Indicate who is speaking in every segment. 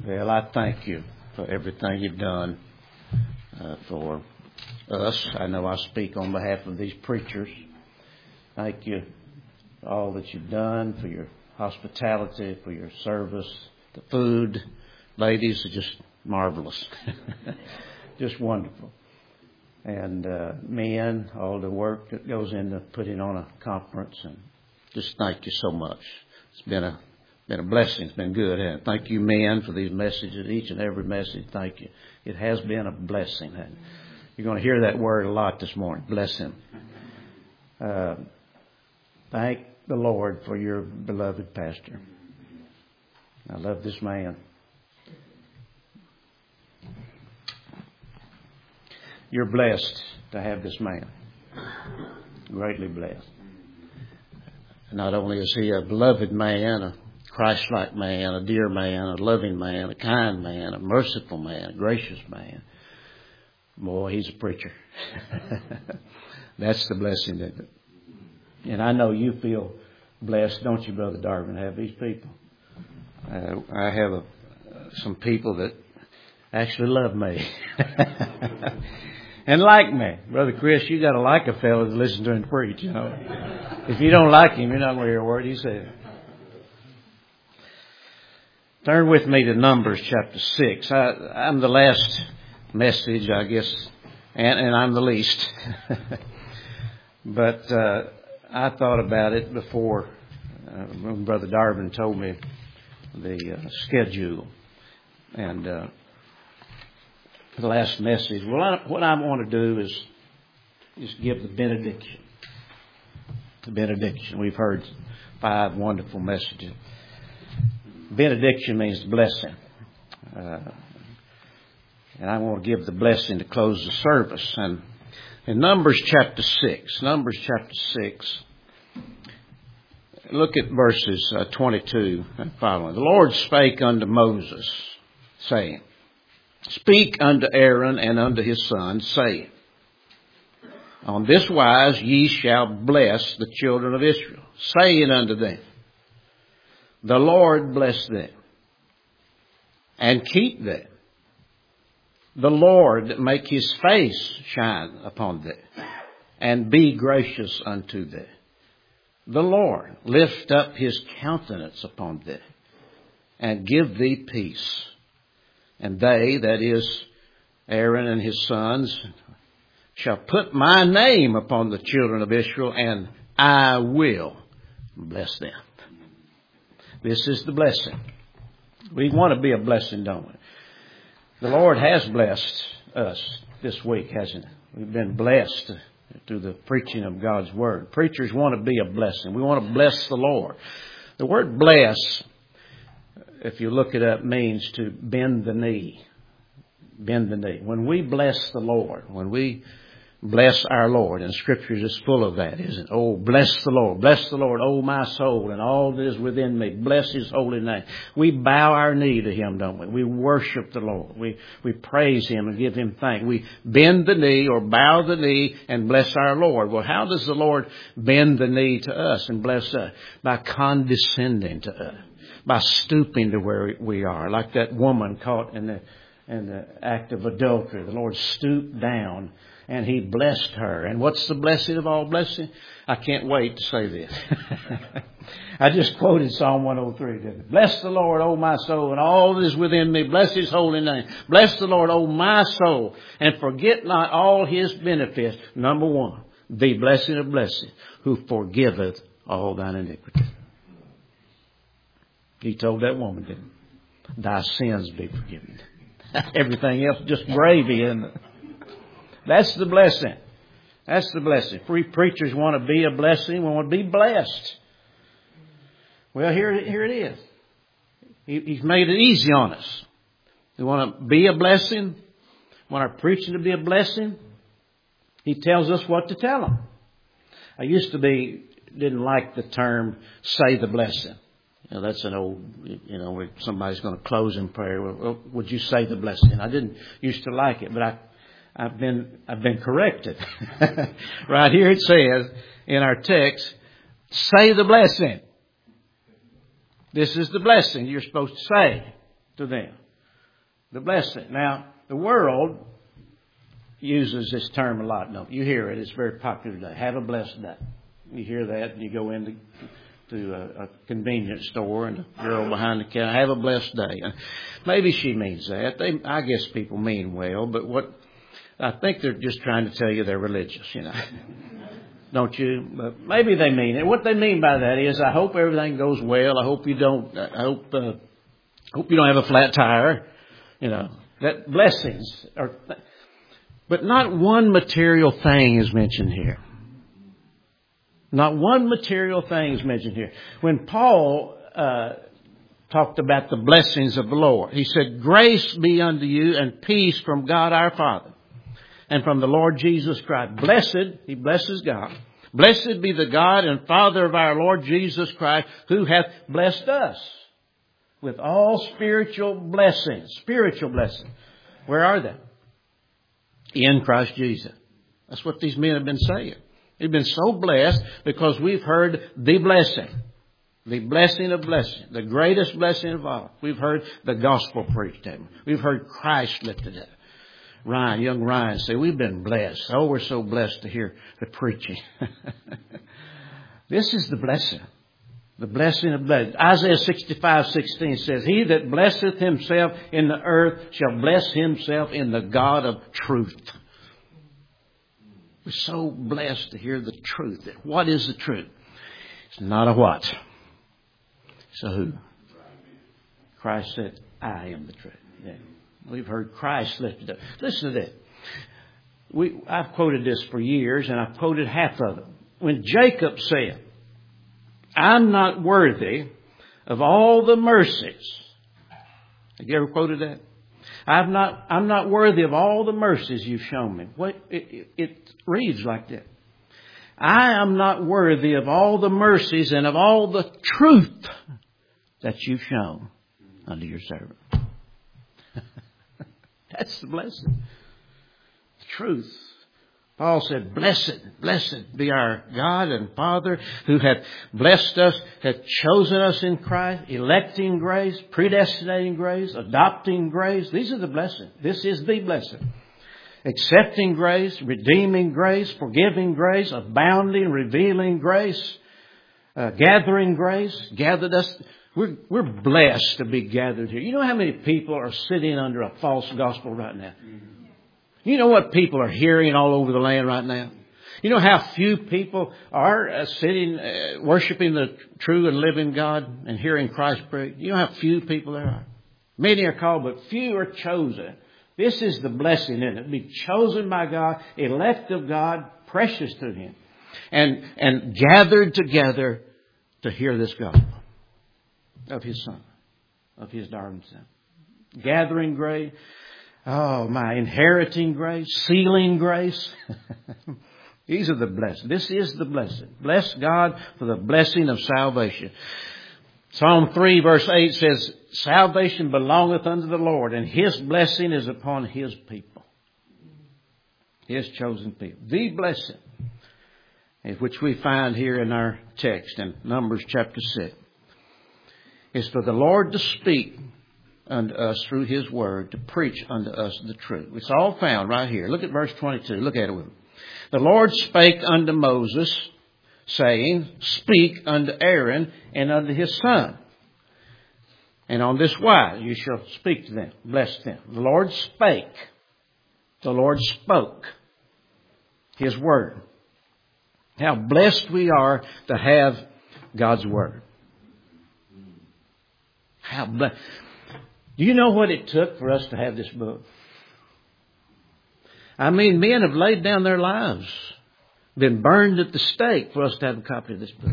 Speaker 1: Well, I thank you for everything you've done for us. I know I speak on behalf of these preachers. Thank you for all that you've done, for your hospitality, for your service. The food, ladies, are just marvelous. Just wonderful. And men, all the work that goes into putting on a conference. And just thank you so much. It's been a blessing. It's been good. And thank you, men, for these messages. Each and every message, thank you. It has been a blessing. You're going to hear that word a lot this morning. Bless him. Thank the Lord for your beloved pastor. I love this man. You're blessed to have this man. Greatly blessed. Not only is he a beloved man, a Christ-like man, a dear man, a loving man, a kind man, a merciful man, a gracious man. Boy, he's a preacher. That's the blessing, isn't it? And I know you feel blessed, don't you, Brother Darwin, have these people? I have some people that actually love me. And like me. Brother Chris, you got to like a fellow to listen to him preach, you know. If you don't like him, you're not going to hear a word he says. Turn with me to Numbers chapter 6. I'm the last message, I guess, and I'm the least. But I thought about it before when Brother Darwin told me the schedule. And the last message. Well, what I want to do is just give the benediction. The benediction. We've heard 5 wonderful messages. Benediction means blessing. And I want to give the blessing to close the service. And in Numbers chapter 6, look at verses 22 and following. The Lord spake unto Moses, saying, Speak unto Aaron and unto his sons, saying, On this wise ye shall bless the children of Israel, saying unto them, The Lord bless them, and keep them. The Lord make his face shine upon them, and be gracious unto them. The Lord lift up his countenance upon thee, and give thee peace. And they, that is, Aaron and his sons, shall put my name upon the children of Israel, and I will bless them. This is the blessing. We want to be a blessing, don't we? The Lord has blessed us this week, hasn't he? We've been blessed through the preaching of God's Word. Preachers want to be a blessing. We want to bless the Lord. The word bless, if you look it up, means to bend the knee. Bend the knee. When we bless the Lord, when we bless our Lord, and Scriptures is full of that, isn't it? Oh, bless the Lord. Bless the Lord, oh my soul, and all that is within me. Bless his holy name. We bow our knee to him, don't we? We worship the Lord. We praise him and give him thanks. We bend the knee or bow the knee and bless our Lord. Well, how does the Lord bend the knee to us and bless us? By condescending to us. By stooping to where we are. Like that woman caught in the act of adultery. The Lord stooped down and he blessed her. And what's the blessing of all blessing? I can't wait to say this. I just quoted Psalm 103. Didn't I? Bless the Lord, O my soul, and all that is within me. Bless his holy name. Bless the Lord, O my soul, and forget not all his benefits. Number 1, the blessing of blessings, who forgiveth all thine iniquity. He told that woman, didn't he? Thy sins be forgiven. Everything else just gravy, isn't it? That's the blessing. That's the blessing. Free preachers want to be a blessing. We want to be blessed. Well, here it is. He's made it easy on us. We want to be a blessing. We want our preaching to be a blessing. He tells us what to tell them. I used to didn't like the term, say the blessing. You know, that's an old, where somebody's going to close in prayer. Well, would you say the blessing? I didn't used to like it, but I've been corrected. Right here it says in our text, say the blessing. This is the blessing you're supposed to say to them. The blessing. Now, the world uses this term a lot. No, you hear it. It's very popular today. Have a blessed day. You hear that and you go into a convenience store and the girl behind the counter, have a blessed day. Maybe she means that. I guess people mean well, but I think they're just trying to tell you they're religious, Don't you? But maybe they mean it. What they mean by that is, I hope everything goes well. I hope you don't have a flat tire. That blessings are, but not one material thing is mentioned here. Not one material thing is mentioned here. When Paul talked about the blessings of the Lord, he said, "Grace be unto you and peace from God our Father and from the Lord Jesus Christ." Blessed, he blesses God. Blessed be the God and Father of our Lord Jesus Christ, who hath blessed us with all spiritual blessings. Spiritual blessings. Where are they? In Christ Jesus. That's what these men have been saying. We've been so blessed because we've heard the blessing. The blessing of blessing. The greatest blessing of all. We've heard the gospel preached to him. We've heard Christ lifted up. Young Ryan say, we've been blessed. Oh, we're so blessed to hear the preaching. This is the blessing. The blessing of blessing. Isaiah 65:16 says, "He that blesseth himself in the earth shall bless himself in the God of truth." We're so blessed to hear the truth. What is the truth? It's not a what. It's a who. Christ said, "I am the truth." Yeah. We've heard Christ lifted up. Listen to this. I've quoted this for years, and I've quoted half of it. When Jacob said, "I'm not worthy of all the mercies." Have you ever quoted that? I'm not worthy of all the mercies you've shown me. It reads like that. I am not worthy of all the mercies and of all the truth that you've shown unto your servant. That's the blessing. The truth. Paul said, blessed be our God and Father, who hath blessed us, hath chosen us in Christ, electing grace, predestinating grace, adopting grace. These are the blessings. This is the blessing. Accepting grace, redeeming grace, forgiving grace, abounding, revealing grace, gathering grace, gathered us. We're blessed to be gathered here. You know how many people are sitting under a false gospel right now? You know what people are hearing all over the land right now? You know how few people are sitting, worshiping the true and living God and hearing Christ preached? You know how few people there are? Many are called, but few are chosen. This is the blessing in it. Be chosen by God, elect of God, precious to Him, and gathered together to hear this gospel of His Son, of His darling Son. Gathering grace. Oh, my inheriting grace, sealing grace. These are the blessings. This is the blessing. Bless God for the blessing of salvation. Psalm 3 verse 8 says, salvation belongeth unto the Lord, and His blessing is upon His people. His chosen people. The blessing, which we find here in our text in Numbers chapter 6, is for the Lord to speak unto us through His word, to preach unto us the truth. It's all found right here. Look at verse 22. Look at it with me. The Lord spake unto Moses, saying, speak unto Aaron and unto his son. And on this wise you shall speak to them, bless them. The Lord spake. The Lord spoke His word. How blessed we are to have God's word. How blessed. Do you know what it took for us to have this book? I mean, men have laid down their lives, been burned at the stake for us to have a copy of this book.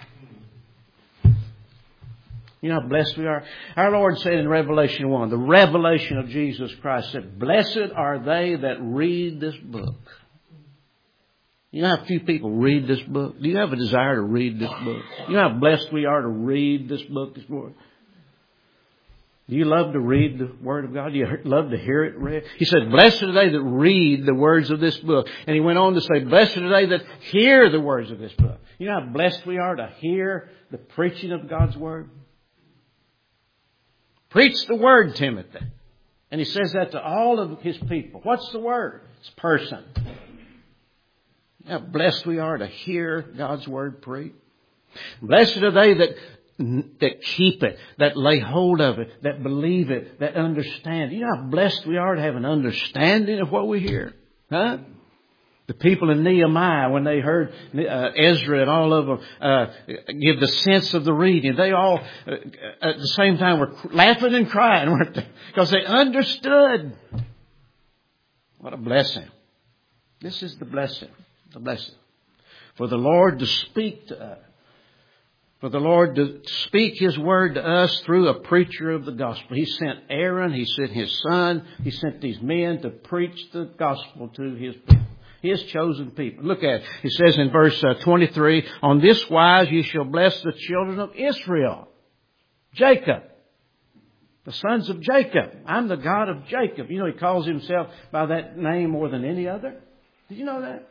Speaker 1: You know how blessed we are? Our Lord said in Revelation 1, the revelation of Jesus Christ said, blessed are they that read this book. You know how few people read this book? Do you have a desire to read this book? You know how blessed we are to read this book this morning? Do you love to read the Word of God? Do you love to hear it read? He said, blessed are they that read the words of this book. And he went on to say, blessed are they that hear the words of this book. You know how blessed we are to hear the preaching of God's Word? Preach the Word, Timothy. And He says that to all of His people. What's the word? It's person. How blessed we are to hear God's word preached. Blessed are they that keep it, that lay hold of it, that believe it, that understand. You know how blessed we are to have an understanding of what we hear? Huh? The people in Nehemiah, when they heard Ezra and all of them give the sense of the reading, they all at the same time were laughing and crying, weren't they? Because they understood. What a blessing. This is the blessing. The blessing. For the Lord to speak to us. For the Lord to speak His word to us through a preacher of the gospel. He sent Aaron. He sent his son. He sent these men to preach the gospel to His people. His chosen people. Look at it. He says in verse 23, on this wise ye shall bless the children of Israel. Jacob. The sons of Jacob. I'm the God of Jacob. You know, He calls Himself by that name more than any other. Did you know that?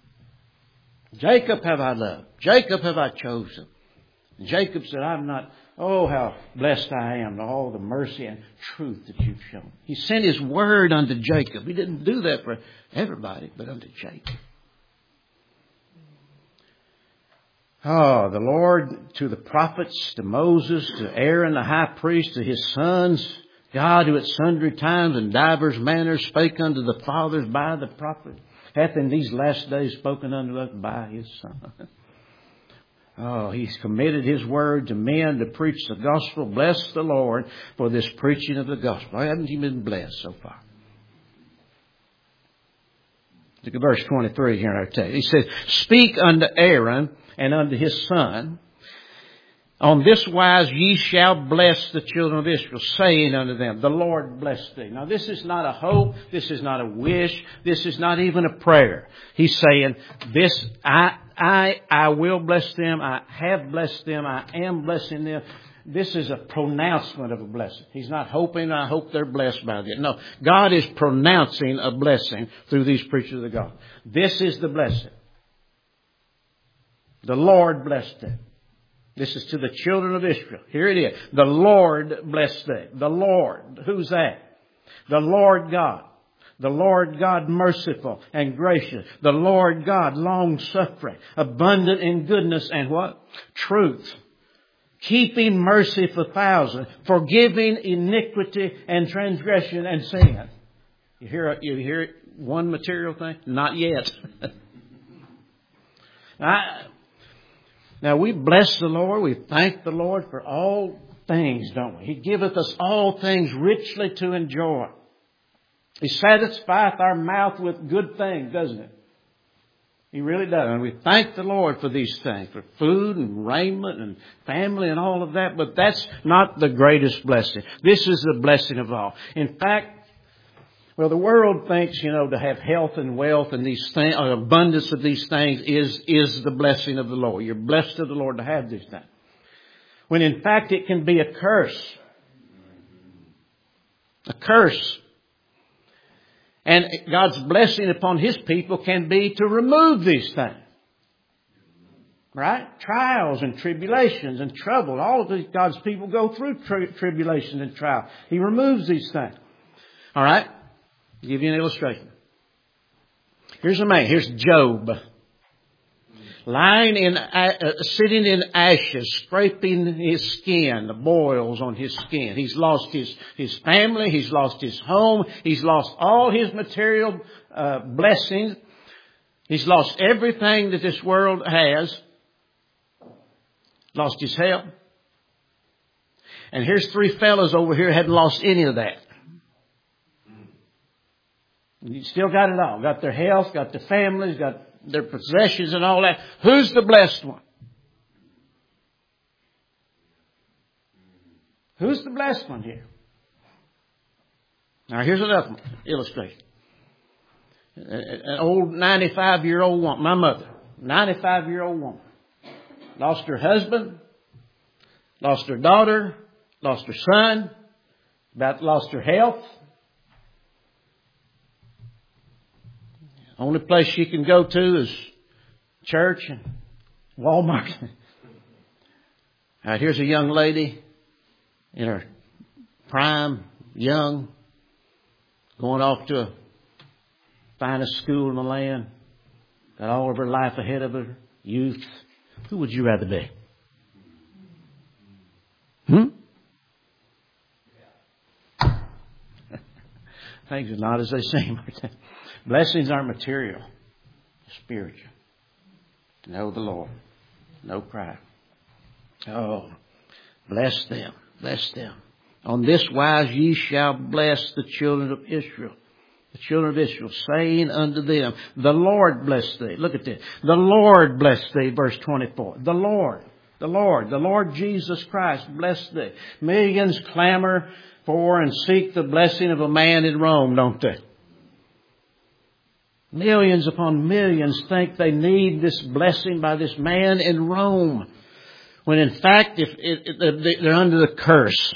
Speaker 1: Jacob have I loved. Jacob have I chosen. And Jacob said, I'm not, oh, how blessed I am to all the mercy and truth that you've shown. He sent His word unto Jacob. He didn't do that for everybody, but unto Jacob. Oh, the Lord to the prophets, to Moses, to Aaron the high priest, to his sons, God who at sundry times and divers manners spake unto the fathers by the prophet, hath in these last days spoken unto us by His Son. Oh, He's committed His word to men to preach the gospel. Bless the Lord for this preaching of the gospel. Haven't you been blessed so far? Look at verse 23 here in our text. He says, speak unto Aaron and unto his son, on this wise ye shall bless the children of Israel, saying unto them, the Lord bless thee. Now this is not a hope. This is not a wish. This is not even a prayer. He's saying, this, I will bless them. I have blessed them. I am blessing them. This is a pronouncement of a blessing. He's not hoping, I hope they're blessed by this. No, God is pronouncing a blessing through these preachers of the gospel. This is the blessing. The Lord bless them. This is to the children of Israel. Here it is. The Lord bless them. The Lord. Who's that? The Lord God. The Lord God merciful and gracious. The Lord God long-suffering, abundant in goodness and what? Truth. Keeping mercy for thousands, forgiving iniquity and transgression and sin. You hear one material thing? Not yet. Now we bless the Lord. We thank the Lord for all things, don't we? He giveth us all things richly to enjoy. He satisfieth our mouth with good things, doesn't it? He really does. And we thank the Lord for these things, for food and raiment and family and all of that. But that's not the greatest blessing. This is the blessing of all. In fact, well, the world thinks, to have health and wealth and these things, abundance of these things is the blessing of the Lord. You're blessed of the Lord to have these things. When in fact it can be a curse. A curse. And God's blessing upon His people can be to remove these things. Right? Trials and tribulations and trouble. All of these God's people go through tribulations and trials. He removes these things. All right? I'll give you an illustration. Here's a man. Here's Job. Sitting in ashes, scraping his skin, the boils on his skin. He's lost his family. He's lost his home. He's lost all his material blessings. He's lost everything that this world has. Lost his health. And here's three fellows over here who hadn't lost any of that. You still got it all. Got their health, got their families, got their possessions and all that. Who's the blessed one? Who's the blessed one here? Now here's another illustration. An old 95-year-old woman, my mother, 95-year-old woman, lost her husband, lost her daughter, lost her son, about lost her health. Only place she can go to is church and Walmart. All right, here's a young lady in her prime, young, going off to a finest school in the land, got all of her life ahead of her, youth. Who would you rather be? Things are not as they seem. Blessings aren't material, they're spiritual. To know the Lord, no pride. Oh, bless them, bless them. On this wise ye shall bless the children of Israel. The children of Israel, saying unto them, the Lord bless thee. Look at this. The Lord bless thee, verse 24. The Lord Jesus Christ bless thee. Millions clamor for and seek the blessing of a man in Rome, don't they? Millions upon millions think they need this blessing by this man in Rome, when in fact they're under the curse.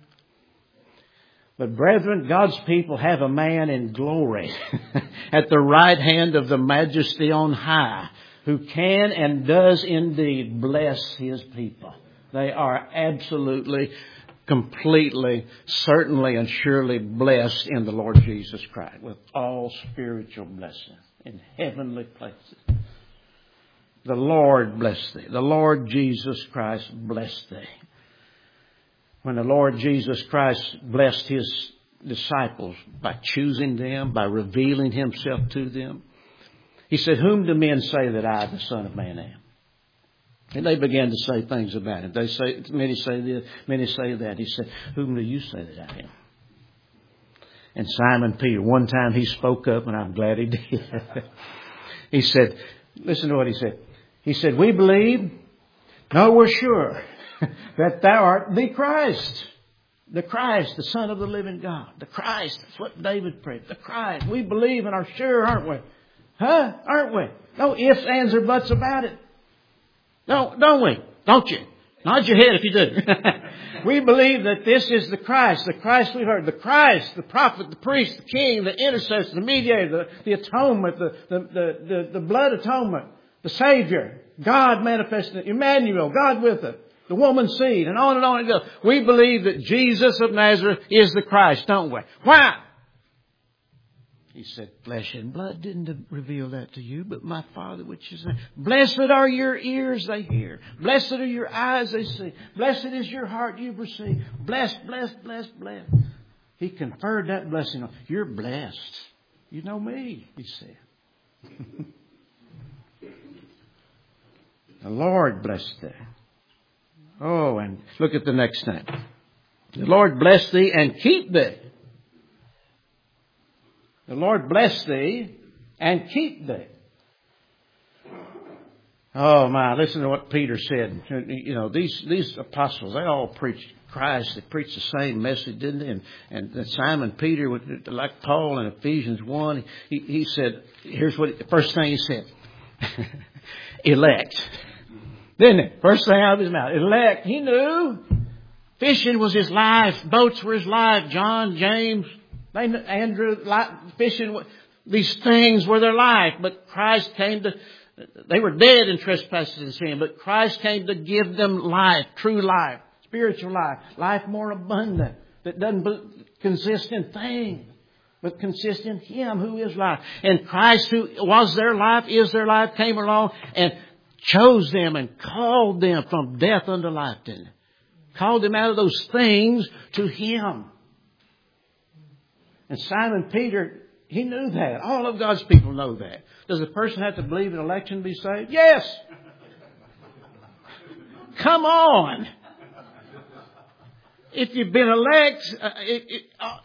Speaker 1: But brethren, God's people have a man in glory at the right hand of the Majesty on high, who can and does indeed bless His people. They are absolutely, completely, certainly and surely blessed in the Lord Jesus Christ with all spiritual blessings in heavenly places. The Lord bless thee. The Lord Jesus Christ bless thee. When the Lord Jesus Christ blessed His disciples by choosing them, by revealing Himself to them, He said, whom do men say that I, the Son of Man, am? And they began to say things about Him. Many say this, many say that. He said, whom do you say that I am? And Simon Peter, one time he spoke up, and I'm glad he did. He said, listen to what he said. He said, we believe, no, we're sure, that thou art the Christ. The Christ, the Son of the living God. The Christ, that's what David prayed. The Christ. We believe and are sure, aren't we? Huh? Aren't we? No ifs, ands, or buts about it. No, don't we? Don't you? Nod your head if you do. We believe that this is the Christ we've heard. The Christ, the prophet, the priest, the king, the intercessor, the mediator, the atonement, the blood atonement, the Savior, God manifested, Emmanuel, God with us, the woman's seed, and on it goes. We believe that Jesus of Nazareth is the Christ, don't we? Why? He said, flesh and blood didn't reveal that to you, but my Father which is there. Blessed are your ears, they hear. Blessed are your eyes, they see. Blessed is your heart, you perceive. Blessed, blessed, blessed, blessed. He conferred that blessing on you. You're blessed. You know me, He said. The Lord bless thee. Oh, and look at the next thing. The Lord bless thee and keep thee. The Lord bless thee and keep thee. Oh my, listen to what Peter said. You know, these apostles, they all preached Christ. They preached the same message, didn't they? And Simon Peter, like Paul in Ephesians 1, he said, here's what the first thing he said. Elect. Didn't it? First thing out of his mouth. Elect. He knew. Fishing was his life. Boats were his life. John, James, Andrew, fishing. These things were their life. But Christ came to, they were dead in trespasses and sin. But Christ came to give them life, true life, spiritual life, life more abundant. That doesn't consist in things, but consists in Him who is life. And Christ, who was their life, is their life, came along and chose them and called them from death unto life, didn't He? Called them out of those things to Him. And Simon Peter, he knew that. All of God's people know that. Does a person have to believe in election to be saved? Yes. Come on. If you've been elected,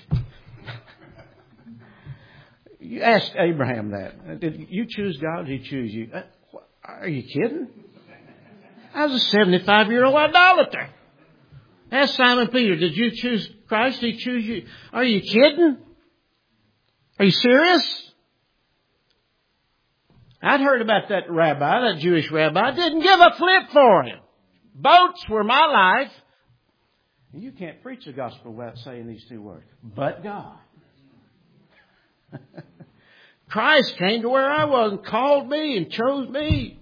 Speaker 1: you asked Abraham that. Did you choose God or did He choose you? Are you kidding? I was a 75-year-old idolater. Ask Simon Peter, did you choose Christ? Did He choose you? Are you kidding? Are you serious? I'd heard about that rabbi, that Jewish rabbi. I didn't give a flip for him. Boats were my life. You can't preach the gospel without saying these two words. But God. Christ came to where I was and called me and chose me.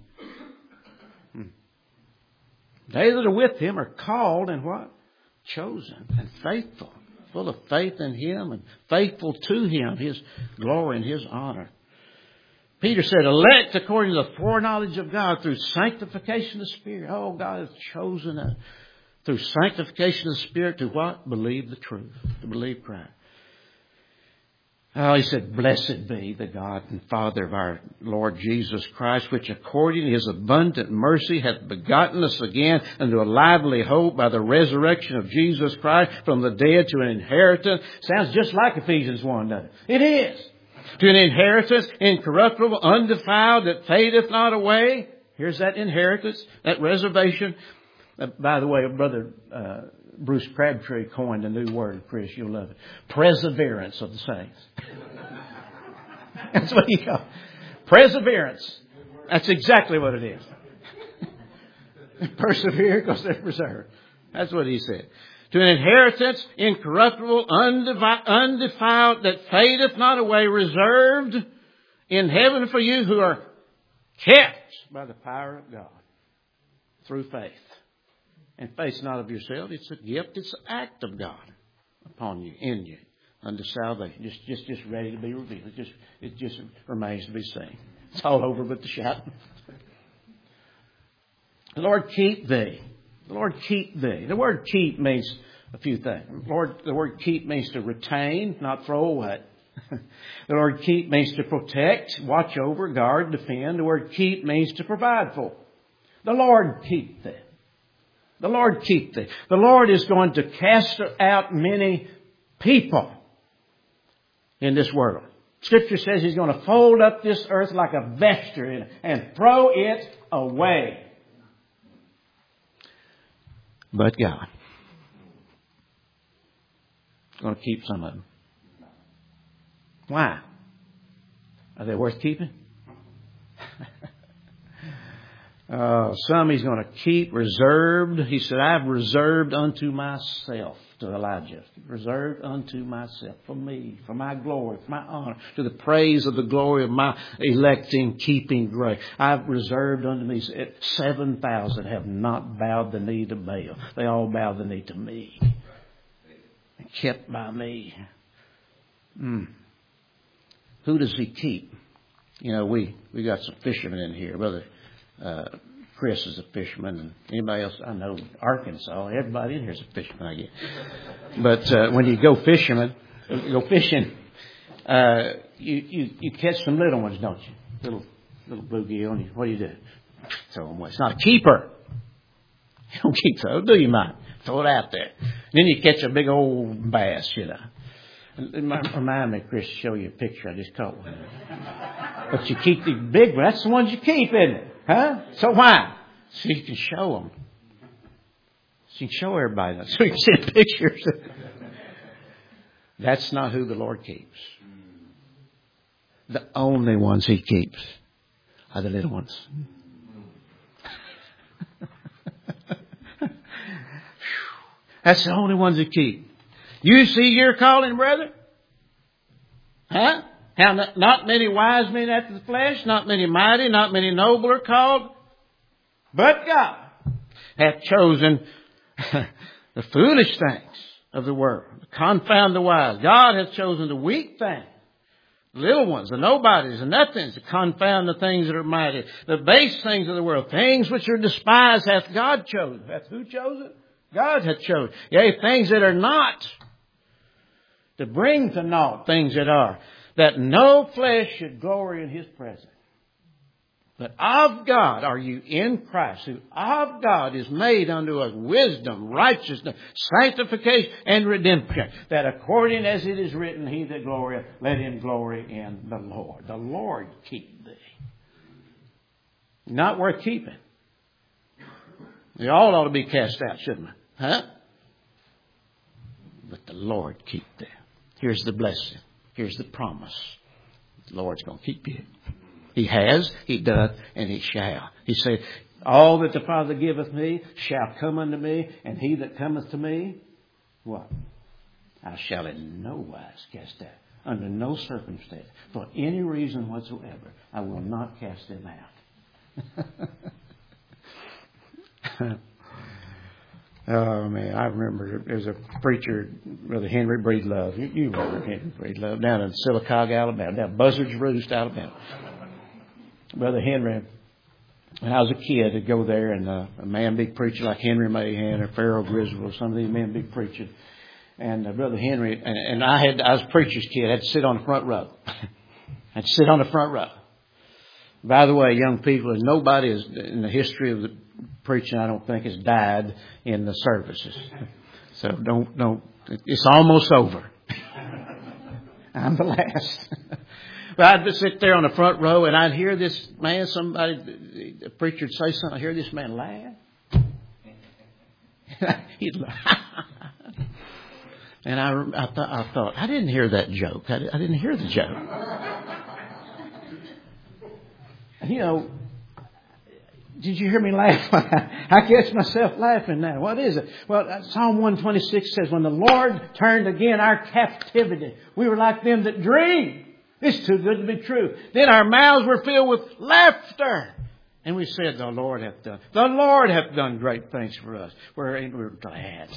Speaker 1: They that are with Him are called and what? Chosen and faithful. full of faith in Him and faithful to Him, His glory and His honor. Peter said, elect according to the foreknowledge of God through sanctification of the Spirit. Oh, God has chosen us through sanctification of the Spirit to what? Believe the truth, to believe Christ. Oh, he said, blessed be the God and Father of our Lord Jesus Christ, which according to His abundant mercy hath begotten us again unto a lively hope by the resurrection of Jesus Christ from the dead to an inheritance. Sounds just like Ephesians 1, doesn't it? It is. To an inheritance incorruptible, undefiled, that fadeth not away. Here's that inheritance, that reservation. By the way, Brother Bruce Crabtree coined a new word, Chris, you'll love it. Perseverance of the saints. That's what he called it. Perseverance. That's exactly what it is. Persevere because they're preserved. That's what he said. To an inheritance incorruptible, undefiled, that fadeth not away, reserved in heaven for you who are kept by the power of God through faith. And faith's not of yourself. It's a gift. It's an act of God upon you, in you, unto salvation. Just ready to be revealed. It just remains to be seen. It's all over but the shouting. The Lord keep thee. The Lord keep thee. The word keep means a few things. The word keep means to retain, not throw away. The word keep means to protect, watch over, guard, defend. The word keep means to provide for. The Lord keep thee. The Lord keep thee. The Lord is going to cast out many people in this world. Scripture says He's going to fold up this earth like a vesture and throw it away. But God is going to keep some of them. Why? Are they worth keeping? Some He's going to keep reserved. He said, I've reserved unto myself, to Elijah. Reserved unto myself, for me, for my glory, for my honor, to the praise of the glory of my electing, keeping grace. I've reserved unto me. 7,000 have not bowed the knee to Baal. They all bow the knee to me. Kept by me. Who does He keep? You know, we got some fishermen in here. Brother Chris is a fisherman, and anybody else I know, Arkansas, everybody in here is a fisherman, I guess. But when you go fishing, you catch some little ones, don't you? Little bluegill, and what do? Throw them away. It's not a keeper. You don't keep those, do you, mind? Throw it out there. And then you catch a big old bass, you know. Remind me, Chris, to show you a picture. I just caught one. But you keep the big ones. That's the ones you keep, isn't it? Huh? So why? So you can show them. So you can show everybody that. So you can see pictures. That's not who the Lord keeps. The only ones He keeps are the little ones. That's the only ones He keeps. You see your calling, brother? Huh? How not many wise men after the flesh, not many mighty, not many noble are called. But God hath chosen the foolish things of the world to confound the wise. God hath chosen the weak things, the little ones, the nobodies, the nothings, to confound the things that are mighty. The base things of the world, things which are despised, hath God chosen. Hath who chosen? God hath chosen. Yea, things that are not, to bring to naught things that are, that no flesh should glory in His presence. But of God are you in Christ, who of God is made unto us wisdom, righteousness, sanctification, and redemption, that according as it is written, He that glorieth, let him glory in the Lord. The Lord keep thee. Not worth keeping. They all ought to be cast out, shouldn't we? Huh? But the Lord keep thee. Here's the blessing. Here's the promise. The Lord's going to keep you. He has, He doth, and He shall. He said, all that the Father giveth me shall come unto me, and he that cometh to me, what? I shall in no wise cast out. Under no circumstance, for any reason whatsoever, I will not cast them out. Oh, man, I remember there was a preacher, Brother Henry Breedlove. You remember Henry Breedlove, down in Sylacauga, Alabama, down Buzzard's Roost, Alabama. Brother Henry, when I was a kid, I'd go there, and a man, big preacher like Henry Mahan or Pharaoh Griswold, some of these men, big preachers. And Brother Henry, and I was a preacher's kid, I had to sit on the front row. I had to sit on the front row. By the way, young people, nobody is in the history of the preaching, I don't think, has died in the services. So don't. It's almost over. I'm the last. But I'd just sit there on the front row, and I'd hear this man, a preacher would say something. I'd hear this man laugh. He'd laugh. And I thought, I didn't hear that joke. I didn't hear the joke. You know, did you hear me laugh? I catch myself laughing now. What is it? Well, Psalm 126 says, when the Lord turned again our captivity, we were like them that dream. It's too good to be true. Then our mouths were filled with laughter. And we said, the Lord hath done great things for us. We're glad.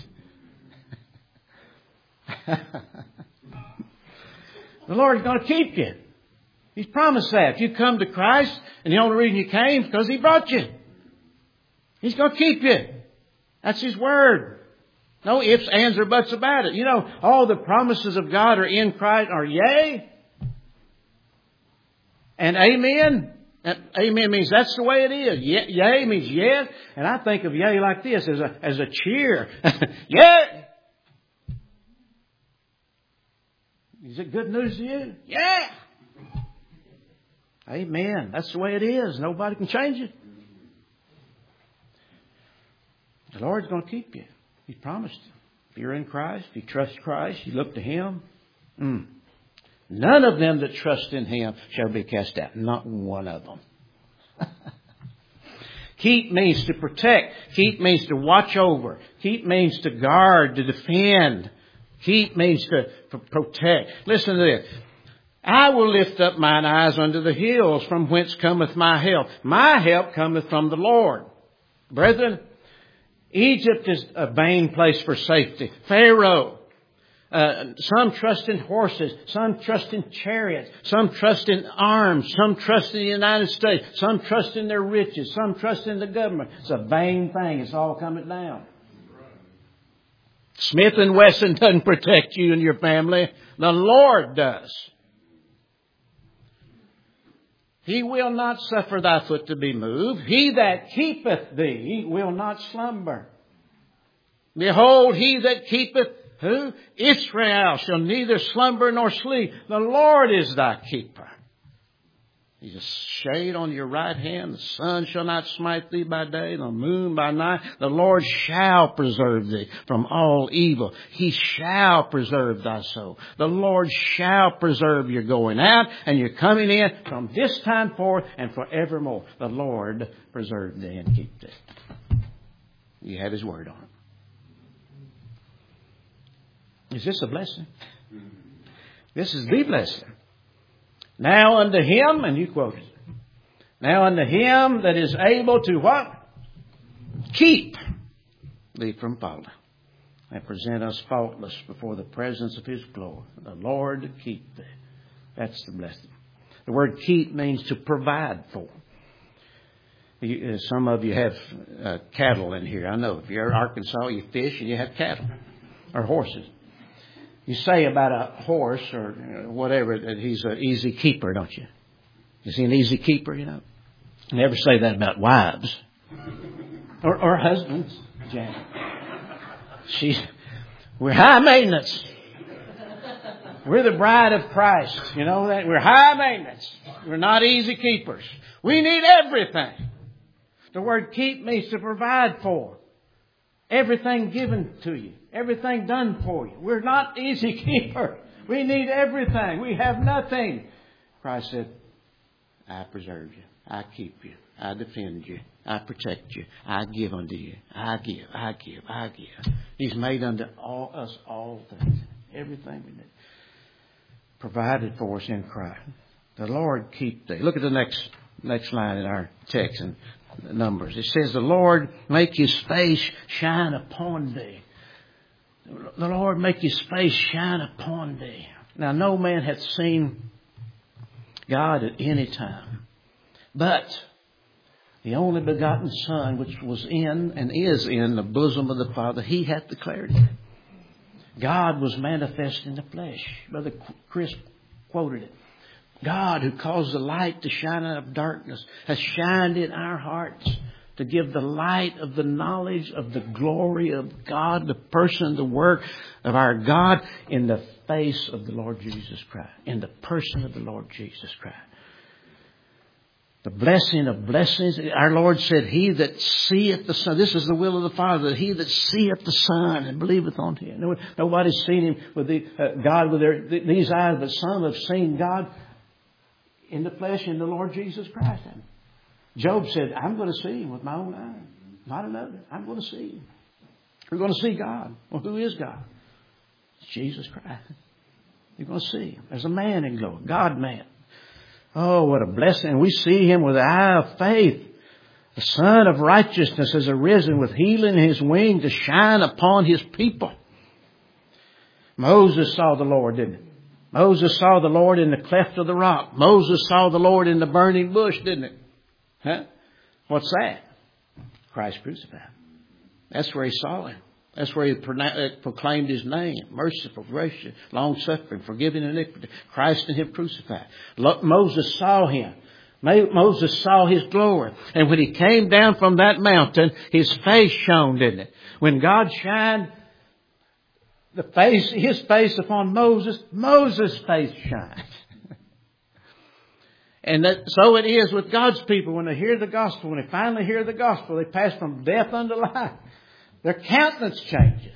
Speaker 1: The Lord's going to keep you. He's promised that. If you come to Christ, and the only reason you came is because He brought you. He's going to keep you. That's His Word. No ifs, ands, or buts about it. You know, all the promises of God are in Christ are yea and amen. Amen means that's the way it is. Yea means yes. And I think of yea like this, as a cheer. Yea! Is it good news to you? Yeah! Amen. That's the way it is. Nobody can change it. The Lord's going to keep you. He promised. If you're in Christ, if you trust Christ, you look to Him. None of them that trust in Him shall be cast out. Not one of them. Keep means to protect. Keep means to watch over. Keep means to guard, to defend. Keep means to protect. Listen to this. I will lift up mine eyes unto the hills, from whence cometh my help. My help cometh from the Lord. Brethren, Egypt is a vain place for safety. Pharaoh. Some trust in horses. Some trust in chariots. Some trust in arms. Some trust in the United States. Some trust in their riches. Some trust in the government. It's a vain thing. It's all coming down. Smith & Wesson doesn't protect you and your family. The Lord does. He will not suffer thy foot to be moved. He that keepeth thee will not slumber. Behold, he that keepeth who? Israel shall neither slumber nor sleep. The Lord is thy keeper. He's a shade on your right hand. The sun shall not smite thee by day, the moon by night. The Lord shall preserve thee from all evil. He shall preserve thy soul. The Lord shall preserve your going out and your coming in from this time forth and forevermore. The Lord preserve thee and keep thee. You have His Word on it. Is this a blessing? This is the blessing. Now unto Him, and you quote it. Now unto Him that is able to what? Keep thee from falling, and present us faultless before the presence of His glory. The Lord to keep thee. That's the blessing. The word keep means to provide for. Some of you have cattle in here. I know if you're in Arkansas, you fish and you have cattle or horses. You say about a horse or whatever that he's an easy keeper, don't you? Is he an easy keeper, you know? You never say that about wives. Or husbands, Janet. We're high maintenance. We're the bride of Christ. You know that? We're high maintenance. We're not easy keepers. We need everything. The word keep means to provide for. Everything given to you. Everything done for you. We're not easy keepers. We need everything. We have nothing. Christ said, I preserve you. I keep you. I defend you. I protect you. I give unto you. I give. He's made unto us all things. Everything we need. Provided for us in Christ. The Lord keep thee. Look at the next line in our text. And Numbers. It says, the Lord make His face shine upon thee. The Lord make His face shine upon thee. Now, no man hath seen God at any time, but the only begotten Son, which was in and is in the bosom of the Father, He hath declared it. God was manifest in the flesh. Brother Chris quoted it. God, who caused the light to shine out of darkness, has shined in our hearts to give the light of the knowledge of the glory of God, the person, the work of our God in the face of the Lord Jesus Christ, in the person of the Lord Jesus Christ. The blessing of blessings. Our Lord said, He that seeth the Son. This is the will of the Father, that he that seeth the Son and believeth on Him. Nobody's seen Him with God with these eyes, but some have seen God in the flesh in the Lord Jesus Christ. Job said, I'm going to see Him with my own eyes. Not another. I'm going to see Him. We're going to see God. Well, who is God? It's Jesus Christ. You're going to see Him. There's a man in glory. God-man. Oh, what a blessing. We see Him with the eye of faith. The Son of righteousness has arisen with healing in His wing to shine upon His people. Moses saw the Lord, didn't he? Moses saw the Lord in the cleft of the rock. Moses saw the Lord in the burning bush, didn't he? Huh? What's that? Christ crucified. That's where he saw Him. That's where he proclaimed His name. Merciful, gracious, long-suffering, forgiving iniquity. Christ and Him crucified. Moses saw Him. Moses saw His glory. And when he came down from that mountain, his face shone, didn't it? When God shined His face upon Moses, Moses' face shined. And so it is with God's people when they hear the gospel. When they finally hear the gospel, they pass from death unto life. Their countenance changes.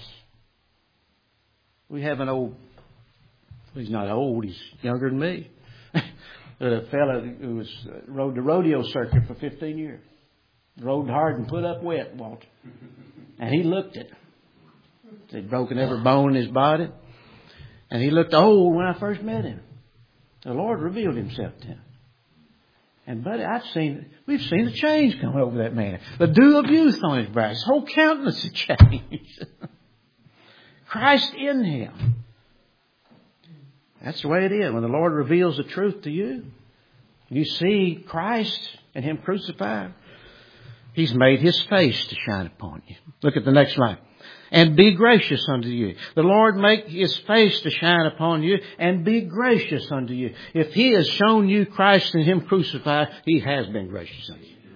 Speaker 1: We have an old, he's not old, he's younger than me. A fellow who rode the rodeo circuit for 15 years. Rode hard and put up wet, Walter. And he looked it. They'd broken every bone in his body. And he looked old when I first met him. The Lord revealed Himself to him. And buddy, we've seen a change come over that man. The dew of youth on his brow. His whole countenance had changed. Christ in him. That's the way it is. When the Lord reveals the truth to you, you see Christ and Him crucified. He's made His face to shine upon you. Look at the next line. And be gracious unto you. The Lord make His face to shine upon you and be gracious unto you. If He has shown you Christ and Him crucified, He has been gracious unto you.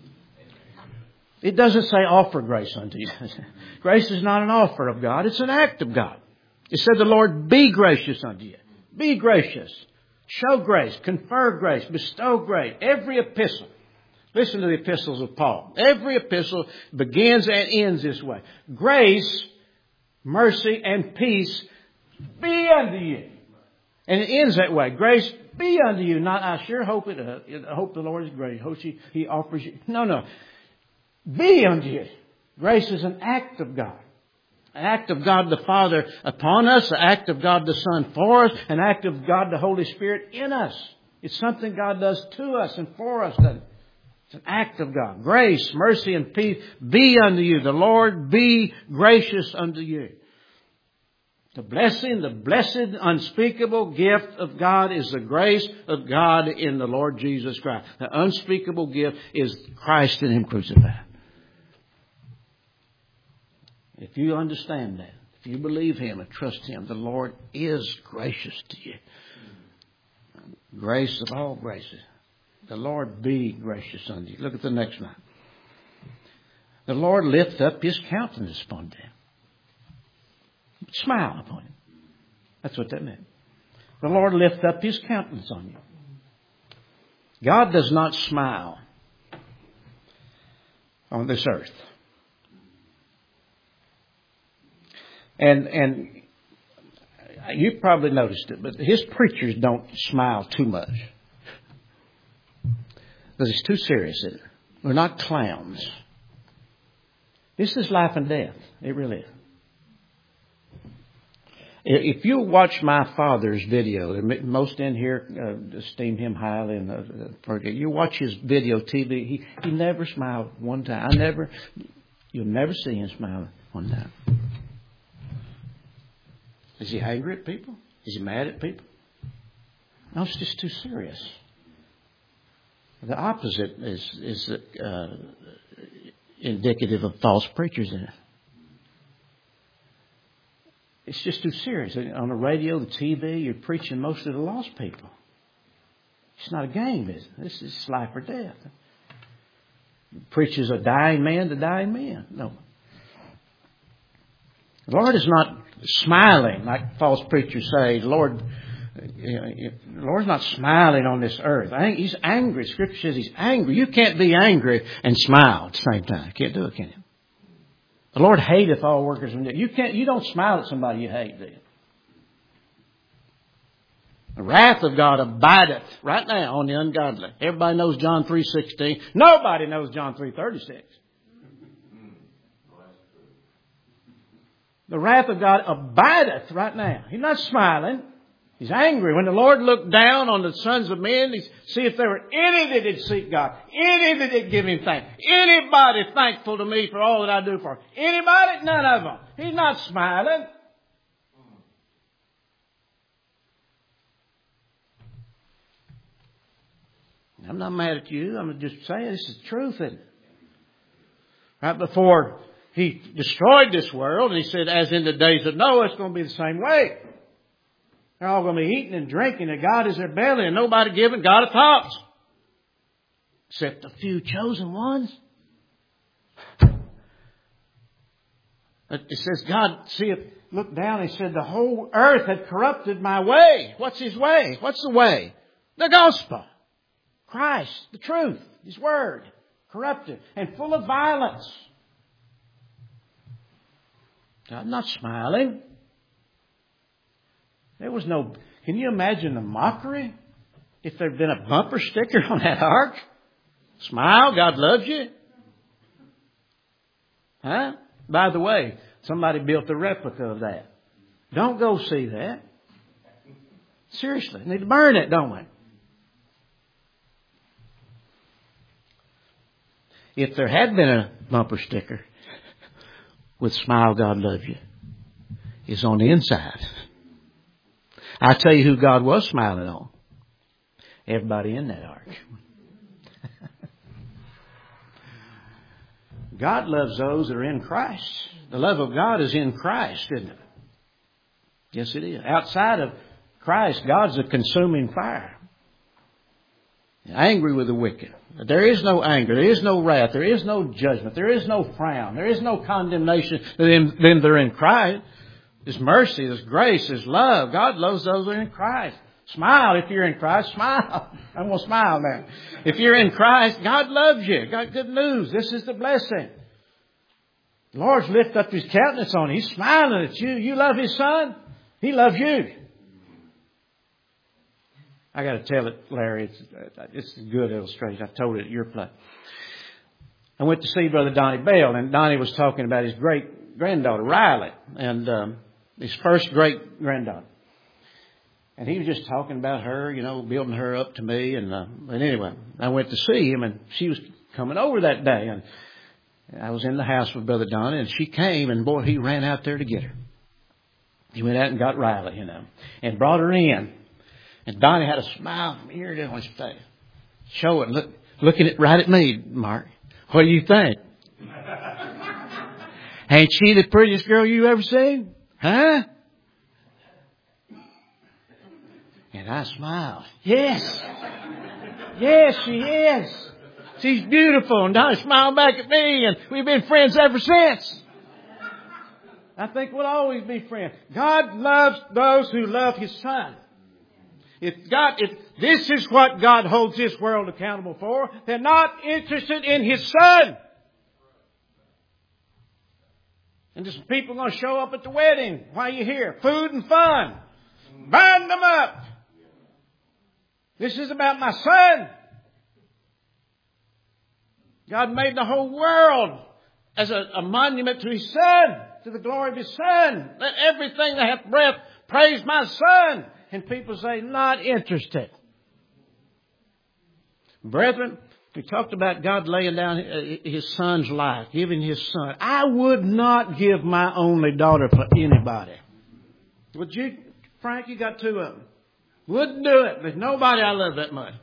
Speaker 1: It doesn't say offer grace unto you. Grace is not an offer of God. It's an act of God. It said the Lord be gracious unto you. Be gracious. Show grace. Confer grace. Bestow grace. Every epistle. Listen to the epistles of Paul. Every epistle begins and ends this way. Grace, mercy, and peace be unto you. And it ends that way. Grace be unto you. Not, I sure hope it. I hope the Lord is great. I hope He offers you. No. Be unto you. Grace is an act of God. An act of God the Father upon us. An act of God the Son for us. An act of God the Holy Spirit in us. It's something God does to us and for us, doesn't it? It's an act of God. Grace, mercy, and peace be unto you. The Lord be gracious unto you. The blessing, the blessed, unspeakable gift of God is the grace of God in the Lord Jesus Christ. The unspeakable gift is Christ and Him crucified. If you understand that, if you believe Him and trust Him, the Lord is gracious to you. Grace of all graces. The Lord be gracious unto you. Look at the next line. The Lord lift up His countenance upon them. Smile upon him. That's what that meant. The Lord lift up His countenance on you. God does not smile on this earth. And you probably noticed it, but His preachers don't smile too much. Because it's too serious, isn't it? We're not clowns. This is life and death. It really is. If you watch my father's video, most in here esteem him highly, and you watch his video TV. He never smiled one time. You'll never see him smile one time. Is he angry at people? Is he mad at people? No, it's just too serious. The opposite is indicative of false preachers in it. It's just too serious. On the radio, the TV, you're preaching most of the lost people. It's not a game, is it? This is life or death. Preaches a dying man to dying men. No. The Lord is not smiling like false preachers say. The Lord's not smiling on this earth. I think He's angry. Scripture says He's angry. You can't be angry and smile at the same time. You can't do it, can you? The Lord hateth all workers of iniquity. You don't smile at somebody you hate, do you? The wrath of God abideth right now on the ungodly. Everybody knows John 3:16. Nobody knows John 3:36. The wrath of God abideth right now. He's not smiling. He's angry. When the Lord looked down on the sons of men, He see if there were any that did seek God, any that did give Him thanks, anybody thankful to me for all that I do for Him. Anybody? None of them. He's not smiling. I'm not mad at you. I'm just saying this is the truth, isn't it? Right before He destroyed this world, He said, as in the days of Noah, it's going to be the same way. They're all going to be eating and drinking, and God is their belly, and nobody giving God a thought. Except a few chosen ones. It says, God, looked down, He said, the whole earth had corrupted my way. What's His way? What's the way? The gospel. Christ, the truth, His word. Corrupted and full of violence. God not smiling. There was no... Can you imagine the mockery? If there had been a bumper sticker on that ark? Smile, God loves you. Huh? By the way, somebody built a replica of that. Don't go see that. Seriously, we need to burn it, don't we? If there had been a bumper sticker with smile, God loves you, it's on the inside. I'll tell you who God was smiling on. Everybody in that ark. God loves those that are in Christ. The love of God is in Christ, isn't it? Yes, it is. Outside of Christ, God's a consuming fire. Angry with the wicked. There is no anger. There is no wrath. There is no judgment. There is no frown. There is no condemnation to them that are in Christ. There's mercy, there's grace, there's love. God loves those who are in Christ. Smile if you're in Christ. Smile. I'm going to smile now. If you're in Christ, God loves you. Got good news. This is the blessing. The Lord's lifted up His countenance on you. He's smiling at you. You love His Son. He loves you. I got to tell it, Larry. It's a good illustration. I told it at your place. I went to see Brother Donnie Bell, and Donnie was talking about his great granddaughter, Riley, and his first great granddaughter. And he was just talking about her, building her up to me. And anyway, I went to see him, and she was coming over that day. And I was in the house with Brother Donnie, and she came, and boy, he ran out there to get her. He went out and got Riley, and brought her in. And Donnie had a smile from ear to his face. Show it, looking right at me, Mark. What do you think? Ain't she the prettiest girl you ever seen? Huh? And I smiled. Yes. Yes, she is. She's beautiful. And Donnie smiled back at me, and we've been friends ever since. I think we'll always be friends. God loves those who love His Son. If this is what God holds this world accountable for, they're not interested in His Son. And there's people going to show up at the wedding. Why are you here? Food and fun. Bind them up. This is about my Son. God made the whole world as a monument to His Son, to the glory of His Son. Let everything that hath breath praise my Son. And people say, not interested. Brethren, we talked about God laying down His Son's life, giving His Son. I would not give my only daughter for anybody. Would you, Frank? You got 2 of them. Wouldn't do it. There's nobody I love that much.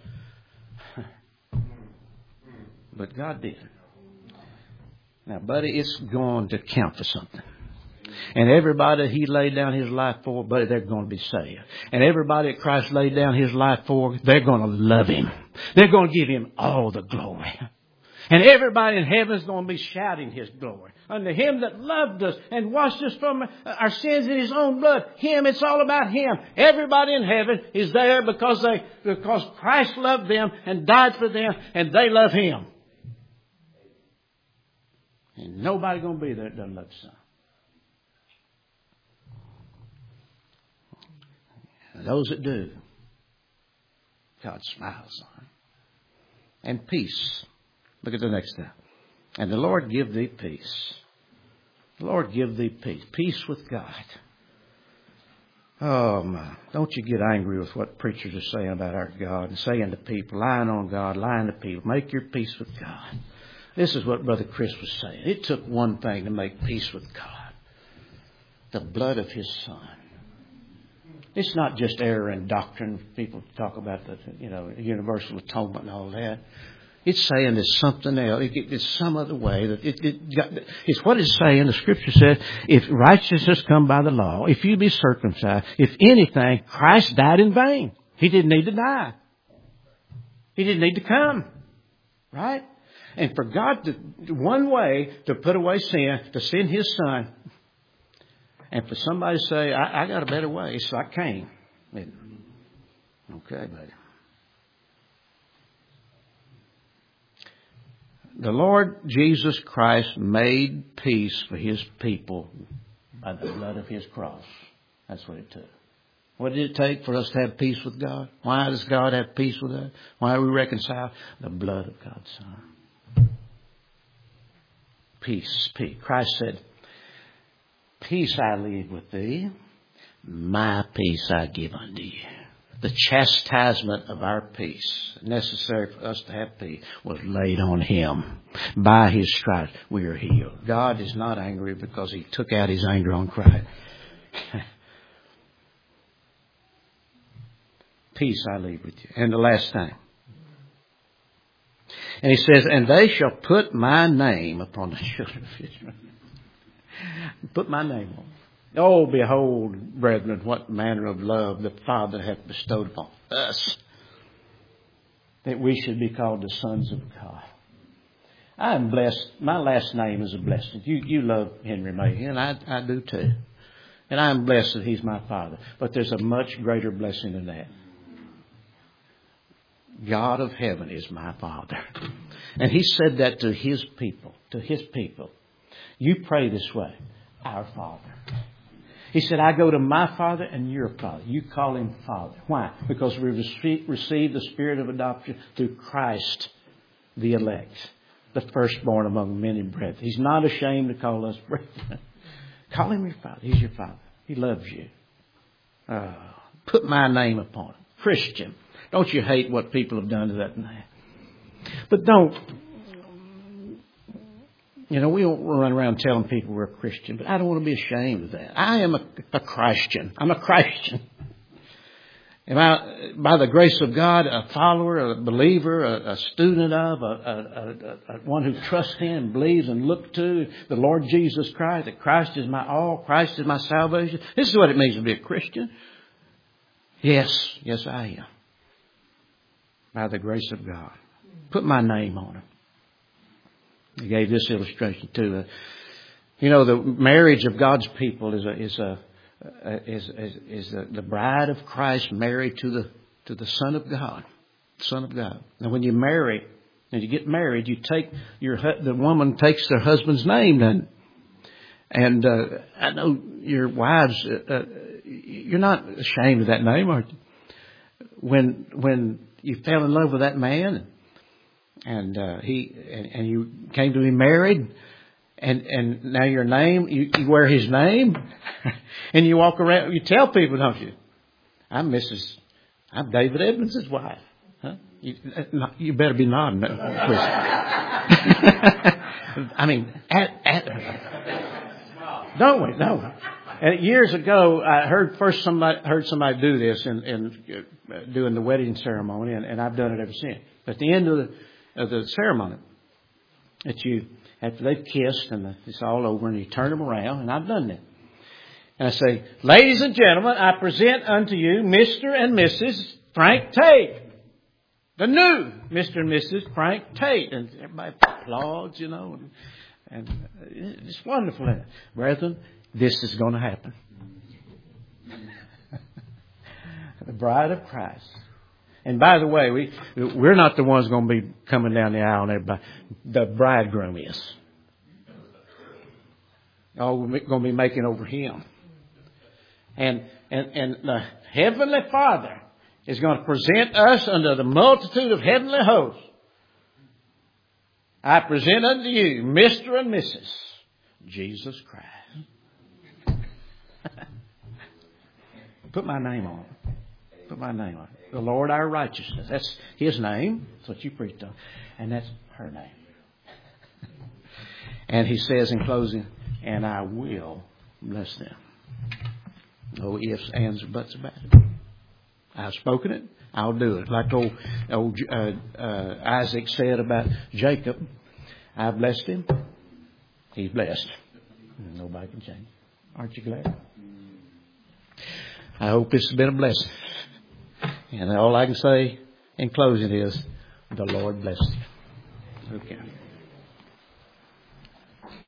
Speaker 1: But God did. Now, buddy, it's going to count for something. And everybody He laid down His life for, buddy, they're going to be saved. And everybody that Christ laid down His life for, they're going to love Him. They're going to give Him all the glory. And everybody in heaven is going to be shouting His glory. Unto Him that loved us and washed us from our sins in His own blood. Him, it's all about Him. Everybody in heaven is there because Christ loved them and died for them, and they love Him. And nobody going to be there that doesn't love the Son. And those that do, God smiles on them. And peace. Look at the next step. And the Lord give thee peace. The Lord give thee peace. Peace with God. Oh, my. Don't you get angry with what preachers are saying about our God and saying to people, lying on God, lying to people. Make your peace with God. This is what Brother Chris was saying. It took one thing to make peace with God. The blood of His Son. It's not just error in doctrine. People talk about the, universal atonement and all that. It's saying there's something else. It's some other way. It's what it's saying. The Scripture says, if righteousness come by the law, if you be circumcised, if anything, Christ died in vain. He didn't need to die. He didn't need to come. Right? And for God one way to put away sin, to send His Son. And for somebody to say, I got a better way. It's like Cain. Okay, buddy. The Lord Jesus Christ made peace for His people by the blood of His cross. That's what it took. What did it take for us to have peace with God? Why does God have peace with us? Why are we reconciled? The blood of God's Son. Peace, peace. Christ said, peace I leave with thee, my peace I give unto you. The chastisement of our peace, necessary for us to have peace, was laid on Him. By His stripes we are healed. God is not angry because He took out His anger on Christ. Peace I leave with you. And the last thing. And He says, and they shall put my name upon the children of Israel. Put my name on. Oh, behold, brethren, what manner of love the Father hath bestowed upon us, that we should be called the sons of God. I am blessed. My last name is a blessing. You love Henry May, and I do too. And I am blessed that he's my father. But there's a much greater blessing than that. God of heaven is my Father. And He said that to His people. To His people. You pray this way. Our Father. He said, I go to my Father and your Father. You call Him Father. Why? Because we received the Spirit of adoption through Christ, the elect, the firstborn among many brethren. He's not ashamed to call us brethren. Call Him your Father. He's your Father. He loves you. Put my name upon Him. Christian. Don't you hate what people have done to that man? But don't. We don't run around telling people we're a Christian, but I don't want to be ashamed of that. I am a Christian. I'm a Christian. Am I, by the grace of God, a follower, a believer, a student of, one who trusts in and believes and looks to the Lord Jesus Christ, that Christ is my all, Christ is my salvation? This is what it means to be a Christian. Yes, I am. By the grace of God. Put my name on it. He gave this illustration too. The marriage of God's people is the bride of Christ married to the Son of God. Son of God. And when you marry, and you get married, you take the woman takes their husband's name then. And I know your wives, you're not ashamed of that name, are you? When you fell in love with that man, and you came to be married, And now your name, you wear his name, and you walk around, you tell people, don't you? I'm David Edmonds' wife. Huh? You better be nodding. I mean, don't we? No. And years ago, I heard somebody do this in doing the wedding ceremony, and I've done it ever since. At the end of the ceremony, after they've kissed and it's all over, and you turn them around, and I've done that. And I say, ladies and gentlemen, I present unto you Mr. and Mrs. Frank Tate. The new Mr. and Mrs. Frank Tate. And everybody applauds, and it's wonderful. Brethren, this is going to happen. The bride of Christ. And by the way, we're not the ones going to be coming down the aisle and everybody. The bridegroom is. Oh, we're going to be making over him. And the Heavenly Father is going to present us unto the multitude of heavenly hosts. I present unto you Mr. and Mrs. Jesus Christ. Put my name on it. Put my name on it. The Lord our righteousness. That's his name. That's what you preached on. And that's her name. And he says in closing, and I will bless them. No ifs, ands, or buts about it. I've spoken it. I'll do it. Like old Isaac said about Jacob. I blessed him. He's blessed. Nobody can change. Aren't you glad? I hope this has been a blessing. And all I can say in closing is, the Lord bless you. Okay.